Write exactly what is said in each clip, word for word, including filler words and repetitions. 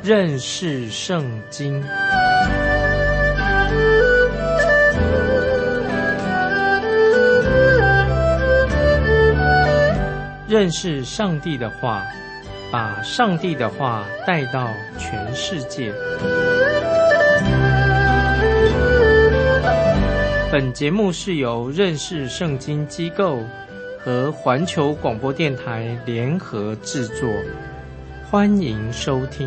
认识圣经。认识上帝的话，把上帝的话带到全世界。本节目是由认识圣经机构和环球广播电台联合制作，欢迎收听。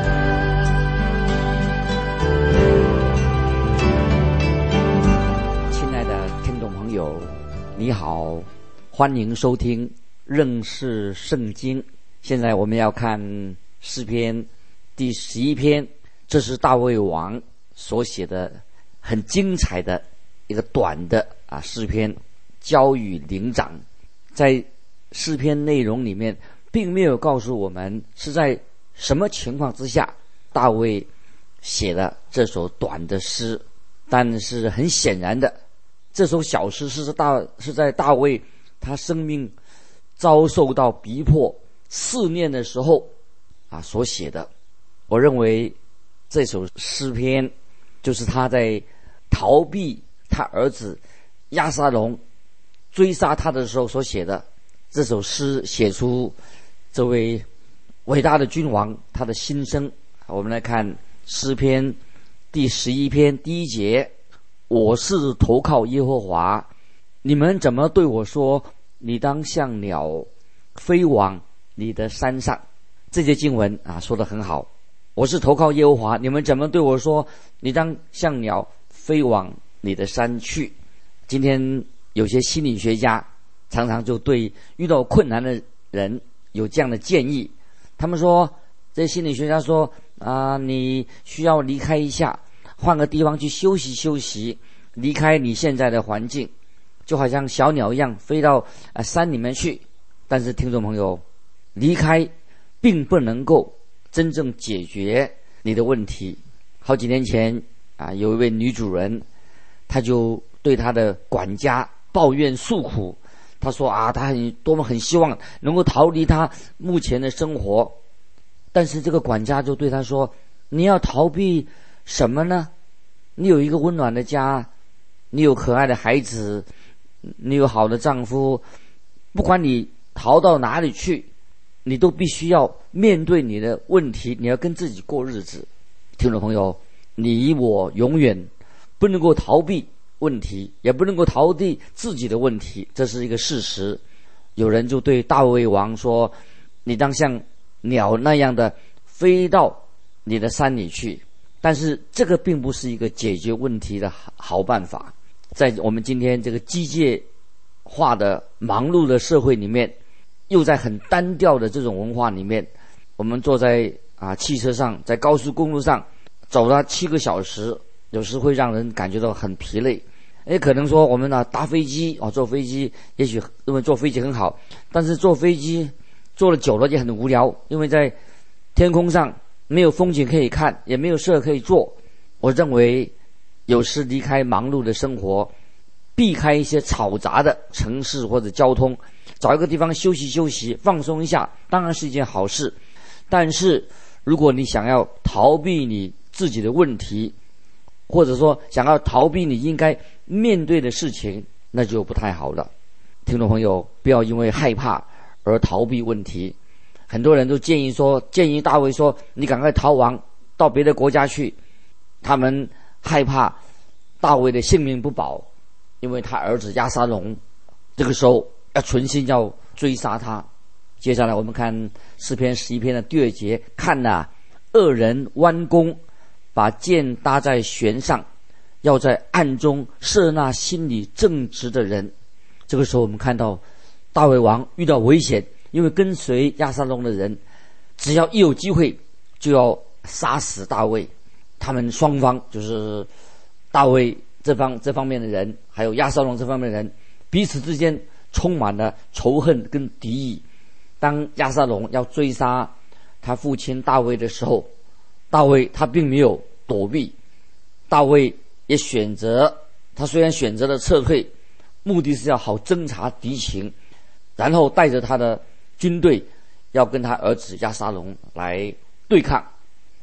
亲爱的听众朋友，你好，欢迎收听认识圣经。现在我们要看诗篇第十一篇，这是大卫王所写的很精彩的一个短的啊诗篇，交与灵长。在诗篇内容里面并没有告诉我们是在什么情况之下大卫写了这首短的诗，但是很显然的，这首小诗是大是在大卫他生命遭受到逼迫试炼的时候啊所写的。我认为这首诗篇就是他在逃避他儿子押沙龙追杀他的时候所写的。这首诗写出这位伟大的君王他的心声。我们来看诗篇第十一篇第一节：我是投靠耶和华，你们怎么对我说，你当像鸟飞往你的山上。这节经文啊说得很好，我是投靠耶和华，你们怎么对我说，你当像鸟飞往你的山去。今天有些心理学家常常就对遇到困难的人有这样的建议，他们说，这些心理学家说啊、呃，你需要离开一下，换个地方去休息休息，离开你现在的环境，就好像小鸟一样飞到、呃、山里面去。但是听众朋友，离开并不能够真正解决你的问题。好几年前啊，有一位女主人，她就对她的管家抱怨诉苦。她说啊，她很多么很希望能够逃离她目前的生活，但是这个管家就对她说，你要逃避什么呢？你有一个温暖的家，你有可爱的孩子，你有好的丈夫，不管你逃到哪里去，你都必须要面对你的问题，你要跟自己过日子。听众朋友，你我永远不能够逃避问题，也不能够逃避自己的问题，这是一个事实。有人就对大卫王说，你当像鸟那样的飞到你的山里去。但是这个并不是一个解决问题的好办法。在我们今天这个机械化的忙碌的社会里面，又在很单调的这种文化里面，我们坐在啊汽车上，在高速公路上走了七个小时，有时会让人感觉到很疲累。也可能说我们呢搭飞机啊，坐飞机，也许认为坐飞机很好，但是坐飞机坐了久了也很无聊，因为在天空上没有风景可以看，也没有事可以做。我认为有时离开忙碌的生活，避开一些嘈杂的城市或者交通，找一个地方休息休息，放松一下，当然是一件好事。但是如果你想要逃避你自己的问题，或者说想要逃避你应该面对的事情，那就不太好了。听众朋友，不要因为害怕而逃避问题。很多人都建议说，建议大卫说，你赶快逃亡到别的国家去。他们害怕大卫的性命不保，因为他儿子押沙龙这个时候要存心要追杀他。接下来我们看诗篇十一篇的第二节，看哪，恶人弯弓，把箭搭在弦上，要在暗中射那心里正直的人。这个时候我们看到大卫王遇到危险，因为跟随押沙龙的人只要一有机会就要杀死大卫。他们双方就是大卫这方这方面的人，还有押沙龙这方面的人，彼此之间充满了仇恨跟敌意。当押沙龙要追杀他父亲大卫的时候，大卫他并没有躲避，大卫也选择，他虽然选择了撤退，目的是要好侦察敌情，然后带着他的军队要跟他儿子押沙龙来对抗。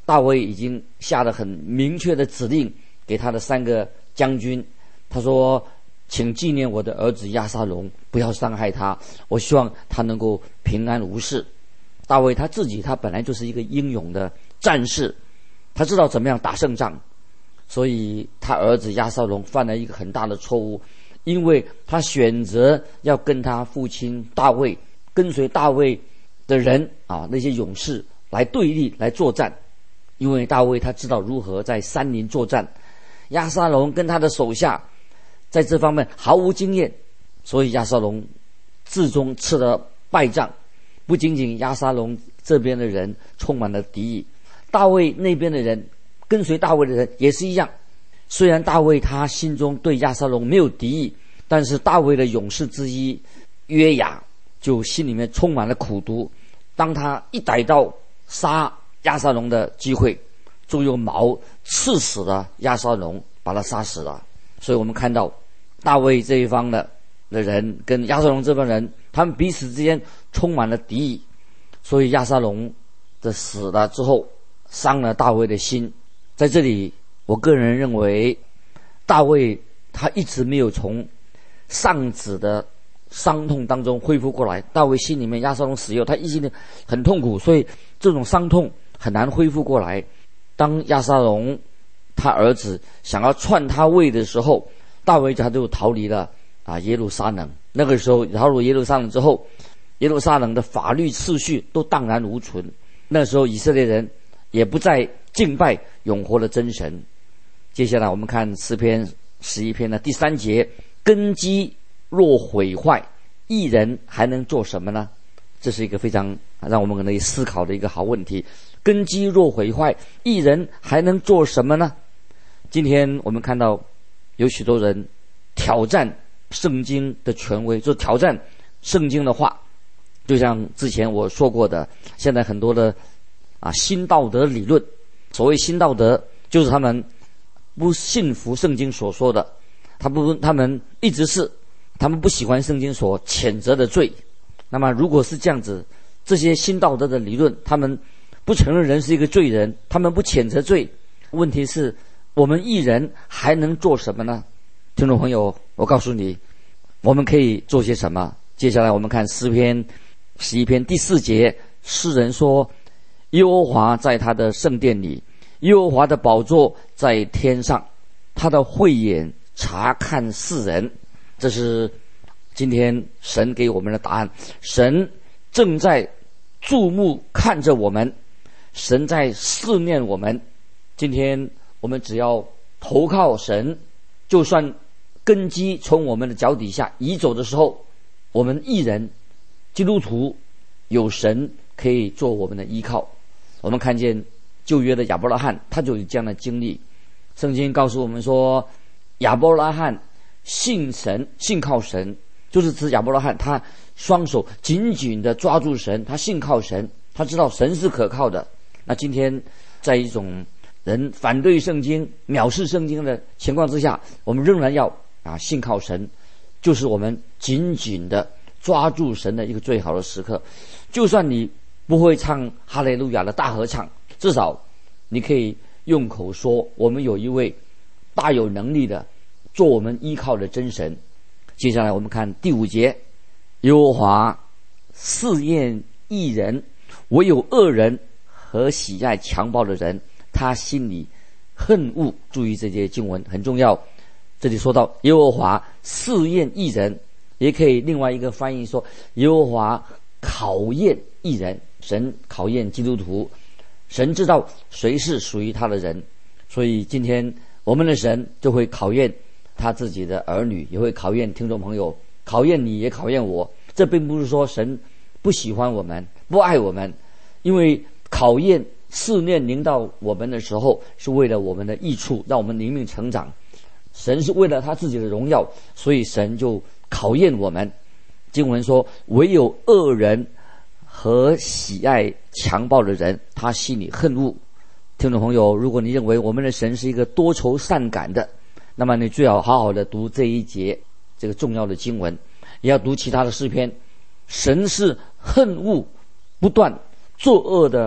大卫已经下了很明确的指令给他的三个将军，他说请纪念我的儿子押沙龙，不要伤害他，我希望他能够平安无事。大卫他自己他本来就是一个英勇的战士，他知道怎么样打胜仗，所以他儿子押沙龙犯了一个很大的错误，因为他选择要跟他父亲大卫，跟随大卫的人啊，那些勇士来对立来作战。因为大卫他知道如何在山林作战，押沙龙跟他的手下在这方面毫无经验，所以押沙龙最终吃了败仗。不仅仅押沙龙这边的人充满了敌意，大卫那边的人跟随大卫的人也是一样。虽然大卫他心中对押沙龙没有敌意，但是大卫的勇士之一约雅就心里面充满了苦毒。当他一逮到杀押沙龙的机会，就用矛刺死了押沙龙，把他杀死了。所以我们看到大卫这一方的的人跟押沙龙这帮人，他们彼此之间充满了敌意，所以押沙龙的死了之后伤了大卫的心。在这里我个人认为，大卫他一直没有从丧子的伤痛当中恢复过来。大卫心里面押沙龙死后，他一心很痛苦，所以这种伤痛很难恢复过来。当押沙龙他儿子想要篡他位的时候，大卫他就逃离了啊耶路撒冷。那个时候逃入耶路撒冷之后，耶路撒冷的法律秩序都荡然无存。那时候以色列人也不再敬拜永活的真神。接下来我们看诗篇十一篇的第三节，根基若毁坏，义人还能做什么呢？这是一个非常让我们可能思考的一个好问题。根基若毁坏，义人还能做什么呢？今天我们看到有许多人挑战圣经的权威，就挑战圣经的话，就像之前我说过的，现在很多的啊新道德理论，所谓新道德就是他们不信服圣经所说的，他不他们一直是他们不喜欢圣经所谴责的罪。那么如果是这样子，这些新道德的理论，他们不承认人是一个罪人，他们不谴责罪，问题是我们义人还能做什么呢？听众朋友，我告诉你，我们可以做些什么。接下来我们看诗篇十一篇第四节，诗人说，耶和华在他的圣殿里，耶和华的宝座在天上，他的慧眼察看世人。这是今天神给我们的答案。神正在注目看着我们，神在思念我们。今天我们只要投靠神，就算根基从我们的脚底下移走的时候，我们义人基督徒有神可以做我们的依靠。我们看见旧约的亚伯拉罕，他就有这样的经历。圣经告诉我们说，亚伯拉罕信神，信靠神，就是指亚伯拉罕他双手紧紧地抓住神，他信靠神，他知道神是可靠的。那今天在一种人反对圣经、藐视圣经的情况之下，我们仍然要啊信靠神，就是我们紧紧地抓住神的一个最好的时刻。就算你不会唱哈利路亚的大合唱，至少你可以用口说，我们有一位大有能力的做我们依靠的真神。接下来我们看第五节，耶和华试验义人，唯有恶人和喜爱强暴的人，他心里恨恶。注意这节经文很重要，这里说到耶和华试验义人，也可以另外一个翻译说耶和华考验义人。神考验基督徒，神知道谁是属于他的人，所以今天我们的神就会考验他自己的儿女，也会考验听众朋友，考验你也考验我。这并不是说神不喜欢我们，不爱我们，因为考验试炼临到我们的时候，是为了我们的益处，让我们灵命成长。神是为了他自己的荣耀，所以神就考验我们。经文说，唯有恶人和喜爱强暴的人，他心里恨恶。听众朋友，如果你认为我们的神是一个多愁善感的，那么你最好好好的读这一节这个重要的经文，也要读其他的诗篇。神是恨恶不断作恶的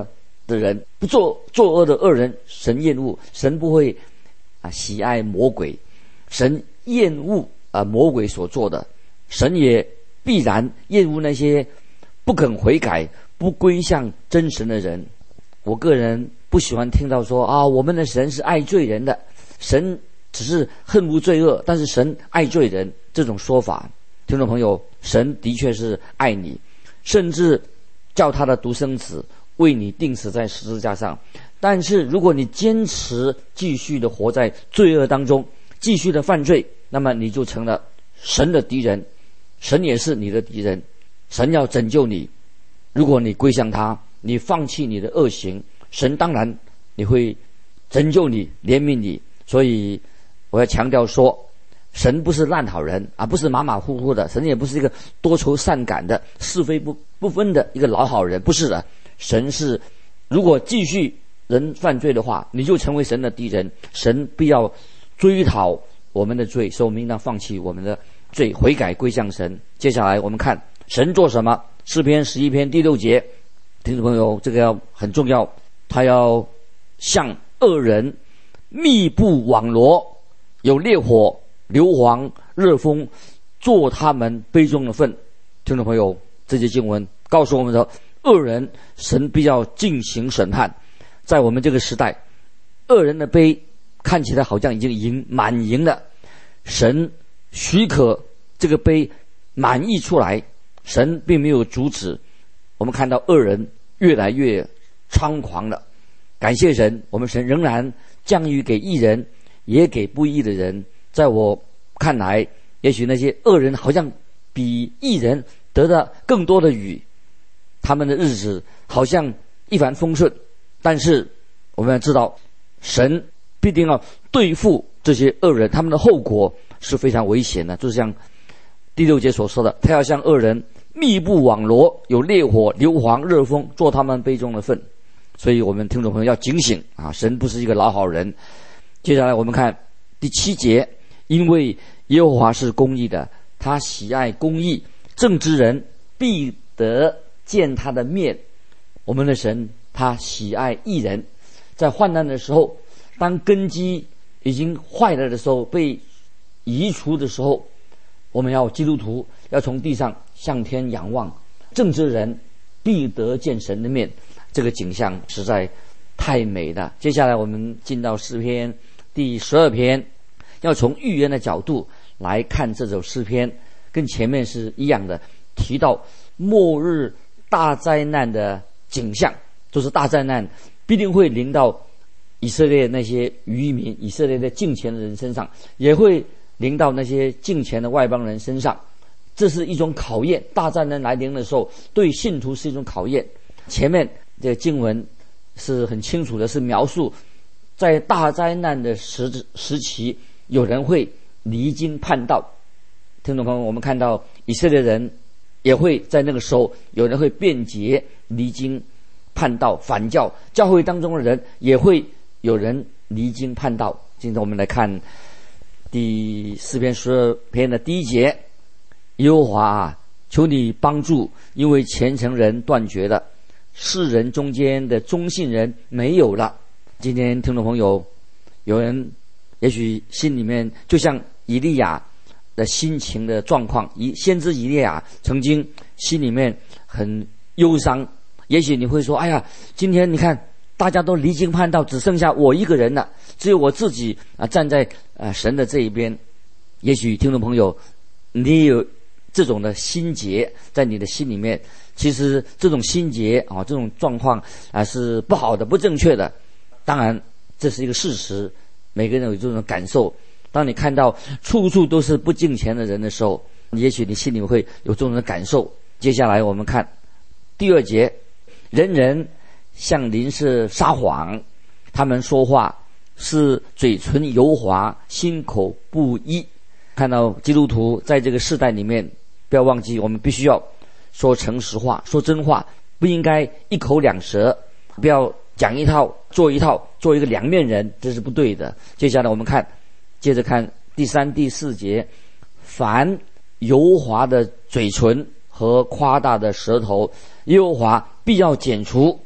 的人，不做作恶的恶人，神厌恶。神不会啊喜爱魔鬼，神厌恶啊魔鬼所做的，神也必然厌恶那些不肯悔改、不归向真神的人。我个人不喜欢听到说啊，我们的神是爱罪人的，神只是恨无罪恶，但是神爱罪人，这种说法。听众朋友，神的确是爱你，甚至叫他的独生子为你钉死在十字架上。但是如果你坚持继续的活在罪恶当中，继续的犯罪，那么你就成了神的敌人，神也是你的敌人。神要拯救你，如果你归向他，你放弃你的恶行，神当然你会拯救你，怜悯你。所以我要强调说，神不是烂好人啊，不是马马虎虎的，神也不是一个多愁善感的、是非不不分的一个老好人，不是的。神是，如果继续人犯罪的话，你就成为神的敌人。神必要追讨我们的罪，所以我们应当放弃我们的罪，悔改归向神。接下来我们看神做什么。诗篇十一篇第六节，听众朋友，这个要很重要，他要向恶人密布网罗，有烈火、硫磺、热风，做他们杯中的分。听众朋友，这节经文告诉我们说，恶人神必要进行审判。在我们这个时代，恶人的杯看起来好像已经盈满盈了，神许可这个杯满溢出来，神并没有阻止。我们看到恶人越来越猖狂了，感谢神，我们神仍然降雨给义人，也给不义的人。在我看来，也许那些恶人好像比义人得到更多的雨，他们的日子好像一帆风顺。但是我们要知道，神必定要对付这些恶人，他们的后果是非常危险的。就像第六节所说的，他要向恶人密布网罗，有烈火、硫磺、热风，做他们杯中的分。所以我们听众朋友要警醒啊！神不是一个老好人。接下来我们看第七节，因为耶和华是公义的，他喜爱公义，正直人必得见他的面。我们的神他喜爱义人，在患难的时候，当根基已经坏了的时候，被移除的时候，我们要基督徒要从地上向天仰望，正直人必得见神的面。这个景象实在太美了。接下来我们进到诗篇第十二篇，要从预言的角度来看这首诗篇，跟前面是一样的，提到末日大灾难的景象，就是大灾难必定会临到以色列那些渔民、以色列的敬虔的人身上，也会临到那些敬虔的外邦人身上。这是一种考验，大灾难来临的时候，对信徒是一种考验。前面这个经文是很清楚的，是描述在大灾难的时时期，有人会离经叛道。听众朋友，我们看到以色列人也会在那个时候，有人会辩解离经叛道反教，教会当中的人也会有人离经叛道。今天我们来看第四篇十二篇的第一节，耶和华啊，求你帮助，因为虔诚人断绝了，世人中间的忠信人没有了。今天听众朋友，有人也许心里面就像以利亚的心情的状况，以先知以利亚曾经心里面很忧伤。也许你会说，哎呀，今天你看大家都离经叛道，只剩下我一个人了，只有我自己啊站在啊神的这一边。也许听众朋友，你有这种的心结在你的心里面，其实这种心结啊，这种状况啊是不好的、不正确的。当然，这是一个事实，每个人有这种感受。当你看到处处都是不敬虔的人的时候，也许你心里会有这种的感受。接下来我们看第二节，人人向邻舍撒谎，他们说话是嘴唇油滑，心口不一。看到基督徒在这个世代里面，不要忘记，我们必须要说诚实话，说真话，不应该一口两舌，不要讲一套做一套，做一个两面人，这是不对的。接下来我们看，接着看第三、第四节，凡油滑的嘴唇和夸大的舌头，耶和华必要剪除。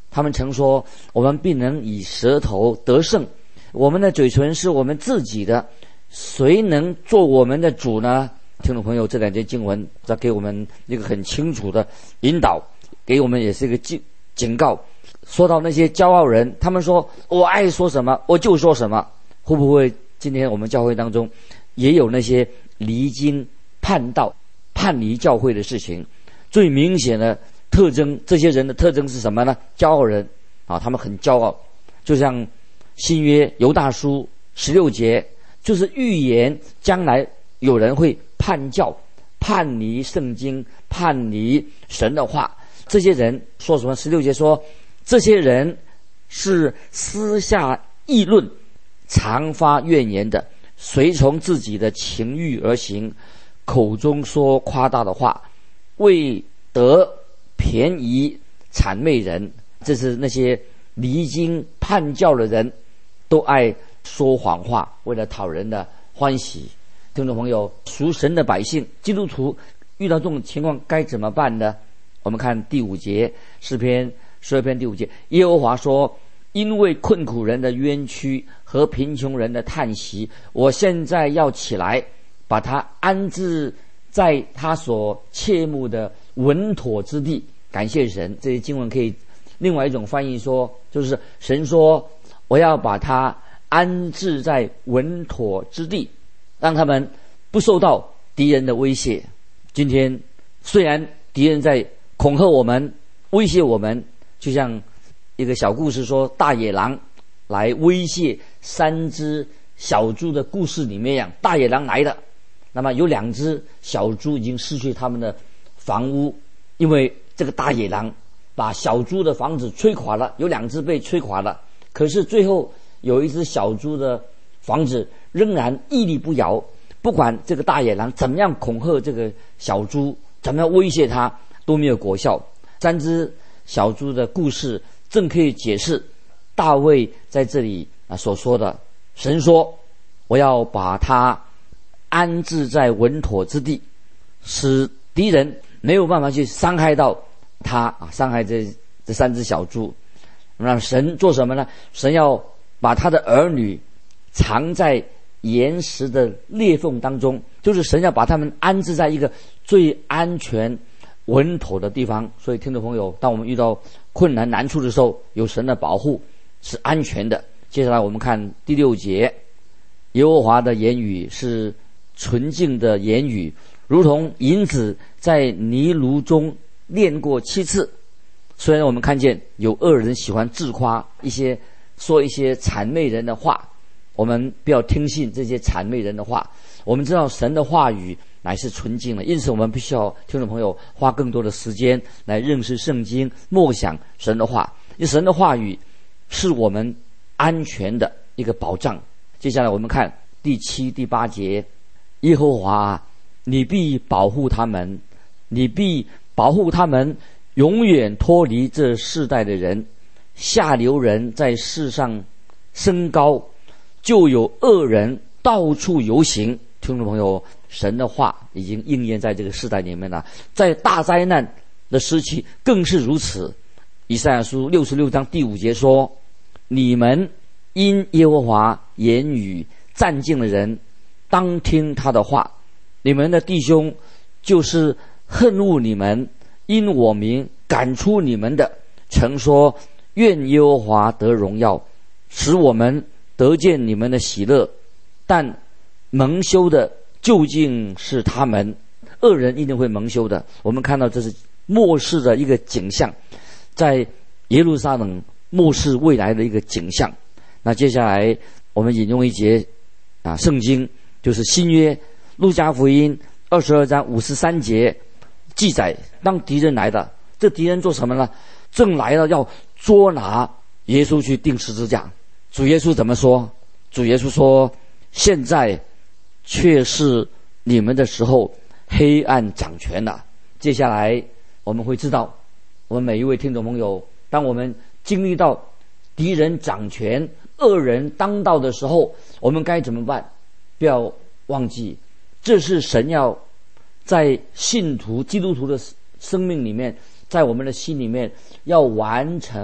他们曾说，我们必能以舌头得胜，我们的嘴唇是我们自己的，谁能做我们的主呢？听众朋友，这两节经文在给我们一个很清楚的引导，给我们也是一个警警告。说到那些骄傲人，他们说我爱说什么我就说什么，会不会今天我们教会当中也有那些离经叛道、叛离教会的事情？最明显的特征，这些人的特征是什么呢？骄傲人啊，他们很骄傲，就像新约犹大书十六节，就是预言将来有人会叛教、叛离圣经、叛离神的话。这些人说什么？十六节说，这些人是私下议论、常发怨言的，随从自己的情欲而行，口中说夸大的话，为得便宜谄媚人。这是那些离经叛教的人，都爱说谎话，为了讨人的欢喜。听众朋友，属神的百姓基督徒遇到这种情况该怎么办呢？我们看第五节，诗篇十二篇第五节，耶和华说，因为困苦人的冤屈和贫穷人的叹息，我现在要起来，把他安置在他所切慕的稳妥之地。感谢神，这些经文可以另外一种翻译说，就是神说，我要把他安置在稳妥之地，让他们不受到敌人的威胁。今天虽然敌人在恐吓我们、威胁我们，就像一个小故事说大野狼来威胁三只小猪的故事里面一样，大野狼来了，那么有两只小猪已经失去他们的房屋，因为这个大野狼把小猪的房子吹垮了，有两只被吹垮了，可是最后有一只小猪的房子仍然屹立不摇，不管这个大野狼怎么样恐吓这个小猪，怎么样威胁他，都没有果效。三只小猪的故事正可以解释大卫在这里啊所说的，神说我要把他安置在稳妥之地，使敌人没有办法去伤害到他啊，伤害这这三只小猪。那神做什么呢？神要把他的儿女藏在岩石的裂缝当中，就是神要把他们安置在一个最安全稳妥的地方。所以听众朋友，当我们遇到困难难处的时候，有神的保护是安全的。接下来我们看第六节，耶和华的言语是纯净的言语，如同银子在泥炉中炼过七次。虽然我们看见有恶人喜欢自夸，一些说一些谄媚人的话，我们不要听信这些谄媚人的话。我们知道神的话语乃是纯净的，因此我们必须要听众朋友花更多的时间来认识圣经，默想神的话。因为神的话语是我们安全的一个保障。接下来我们看第七、第八节，耶和华，你必保护他们，你必保护他们，永远脱离这世代的人。下流人在世上升高，就有恶人到处游行。听众朋友，神的话已经应验在这个世代里面了，在大灾难的时期更是如此。以赛亚书六十六章第五节说，你们因耶和华言语战敬的人，当听他的话。你们的弟兄就是恨恶你们，因我名赶出你们的，曾说愿耶和华得荣耀，使我们得见你们的喜乐。但蒙羞的究竟是他们，恶人一定会蒙羞的。我们看到这是末世的一个景象，在耶路撒冷末世未来的一个景象。那接下来我们引用一节啊圣经，就是新约路加福音二十二章五十三节记载，当敌人来的，这敌人做什么呢？正来了要捉拿耶稣去钉十字架。主耶稣怎么说？主耶稣说，现在却是你们的时候，黑暗掌权了。接下来我们会知道，我们每一位听众朋友，当我们经历到敌人掌权、恶人当道的时候，我们该怎么办？不要忘记，这是神要在信徒基督徒的生命里面，在我们的心里面要完成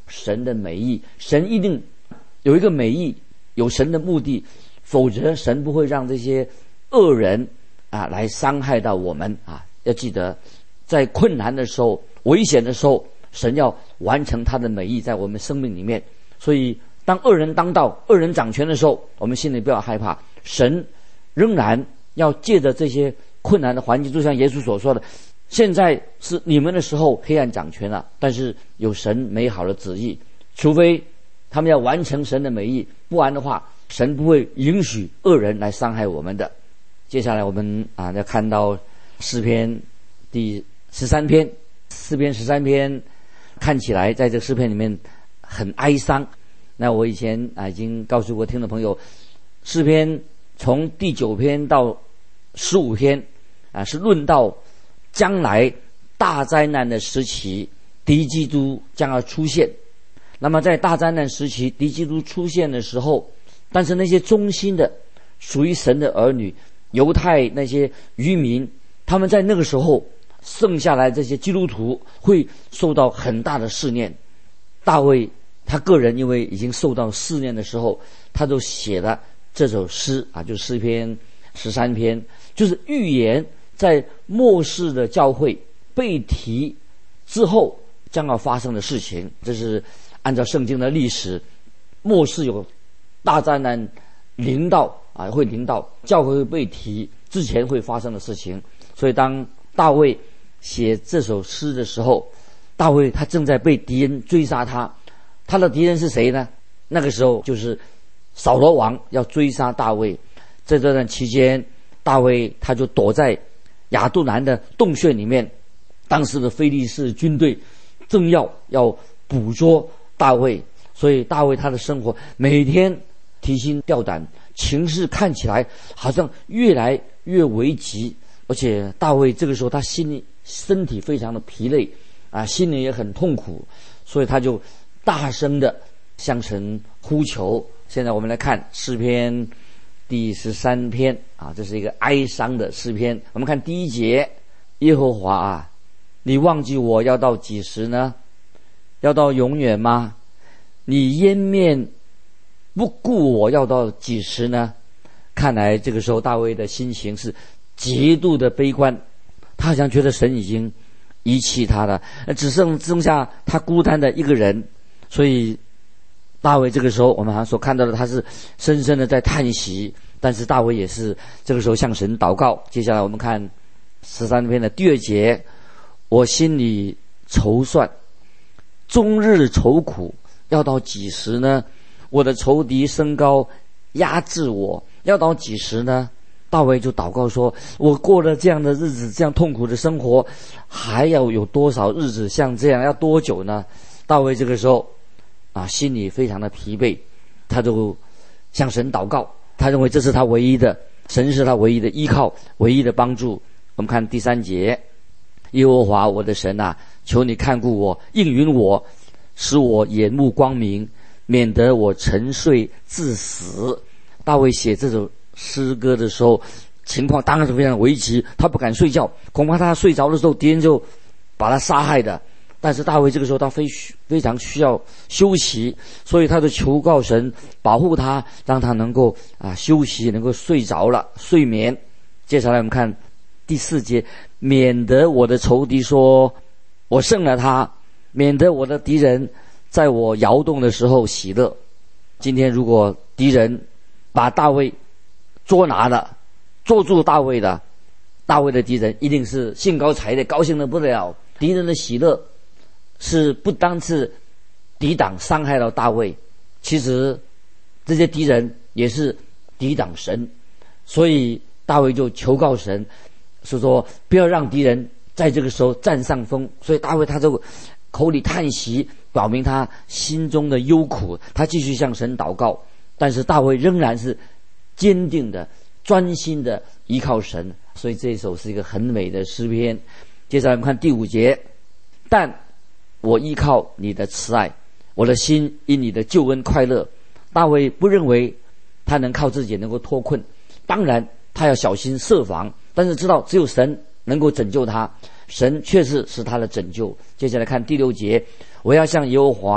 神的美意。神一定有一个美意，有神的目的，否则神不会让这些恶人啊来伤害到我们啊。要记得，在困难的时候、危险的时候，神要完成他的美意在我们生命里面。所以当恶人当道、恶人掌权的时候，我们心里不要害怕，神仍然要借着这些困难的环境，就像耶稣所说的，现在是你们的时候，黑暗掌权了，但是有神美好的旨意，除非他们要完成神的美意，不然的话，神不会允许恶人来伤害我们的。接下来我们啊要看到诗篇第十三篇，诗篇十三篇看起来在这诗篇里面很哀伤。那我以前啊已经告诉过听众朋友，诗篇从第九篇到十五篇啊是论到将来大灾难的时期，敌基督将要出现。那么在大灾难时期，敌基督出现的时候，但是那些忠心的属于神的儿女，犹太那些渔民，他们在那个时候剩下来这些基督徒会受到很大的试炼。大卫他个人因为已经受到试炼的时候，他就写了这首诗啊，就诗篇十三篇，就是预言在末世的教会被提之后将要发生的事情。这是按照圣经的历史，末世有大灾难临到啊，会临到教会会被提之前会发生的事情。所以当大卫写这首诗的时候，大卫他正在被敌人追杀他，他的敌人是谁呢？那个时候就是扫罗王要追杀大卫。在这段期间，大卫他就躲在亚杜兰的洞穴里面，当时的非利士军队正要要捕捉大卫，所以大卫他的生活每天提心吊胆，情势看起来好像越来越危急。而且大卫这个时候他心里身体非常的疲累啊，心里也很痛苦，所以他就大声的向神呼求。现在我们来看诗篇第十三篇啊，这是一个哀伤的诗篇。我们看第一节，耶和华啊，你忘记我要到几时呢？要到永远吗？你掩面不顾我要到几时呢？看来这个时候大卫的心情是极度的悲观，他好像觉得神已经遗弃他了，只剩剩下他孤单的一个人。所以大卫这个时候我们好像所看到的，他是深深的在叹息，但是大卫也是这个时候向神祷告。接下来我们看十三篇的第二节，我心里筹算，终日愁苦，要到几时呢？我的仇敌升高压制我，要到几时呢？大卫就祷告说，我过了这样的日子，这样痛苦的生活，还要有多少日子像这样，要多久呢？大卫这个时候啊，心里非常的疲惫，他就向神祷告，他认为这是他唯一的，神是他唯一的依靠，唯一的帮助。我们看第三节，耶和华我的神啊，求你看顾我，应允我，使我眼目光明，免得我沉睡致死。大卫写这首诗歌的时候，情况当然是非常危急，他不敢睡觉，恐怕他睡着的时候敌人就把他杀害的。但是大卫这个时候他非非常需要休息，所以他就求告神保护他，让他能够啊休息，能够睡着了睡眠。接下来我们看第四节，免得我的仇敌说我胜了他，免得我的敌人在我摇动的时候喜乐。今天如果敌人把大卫捉拿了，捉住大卫的，大卫的敌人一定是兴高采烈，高兴得不得了。敌人的喜乐是不单是抵挡伤害到大卫，其实这些敌人也是抵挡神。所以大卫就求告神，是说不要让敌人在这个时候占上风。所以大卫他就口里叹息，表明他心中的忧苦，他继续向神祷告。但是大卫仍然是坚定的专心的依靠神，所以这一首是一个很美的诗篇。接下来我们看第五节，但我依靠你的慈爱，我的心因你的救恩快乐。大卫不认为他能靠自己能够脱困，当然他要小心设防，但是知道只有神能够拯救他，神确实是他的拯救。接下来看第六节，我要向耶和华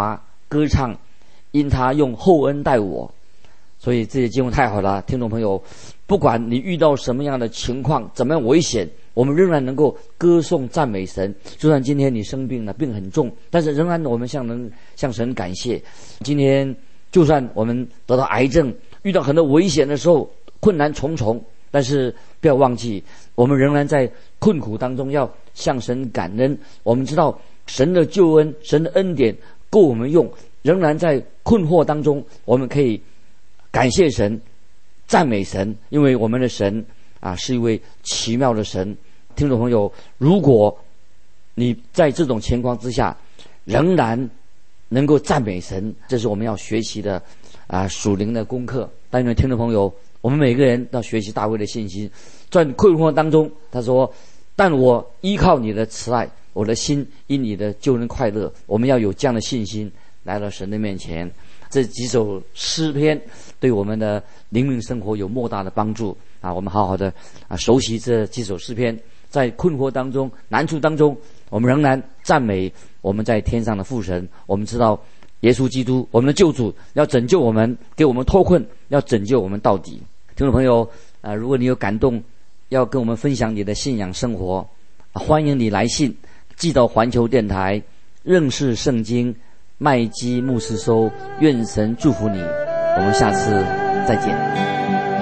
歌唱，因他用厚恩待我。所以这些经文太好了，听众朋友，不管你遇到什么样的情况，怎么样危险，我们仍然能够歌颂赞美神。就算今天你生病了，病很重，但是仍然我们向能向神感谢。今天就算我们得到癌症，遇到很多危险的时候，困难重重，但是不要忘记，我们仍然在困苦当中要向神感恩。我们知道神的救恩，神的恩典够我们用，仍然在困惑当中，我们可以感谢神，赞美神，因为我们的神啊是一位奇妙的神。听众朋友，如果你在这种情况之下仍然能够赞美神，这是我们要学习的啊属灵的功课。但愿听众朋友，我们每个人要学习大卫的信心，在困惑当中，他说：但我依靠你的慈爱，我的心因你的救恩快乐。我们要有这样的信心来到神的面前。这几首诗篇对我们的灵命生活有莫大的帮助啊！我们好好的啊熟悉这几首诗篇，在困惑当中、难处当中，我们仍然赞美我们在天上的父神。我们知道耶稣基督，我们的救主，要拯救我们，给我们脱困，要拯救我们到底。听众朋友啊，如果你有感动，要跟我们分享你的信仰生活，啊、欢迎你来信寄到环球电台认识圣经麦基牧师收。愿神祝福你，我们下次再见。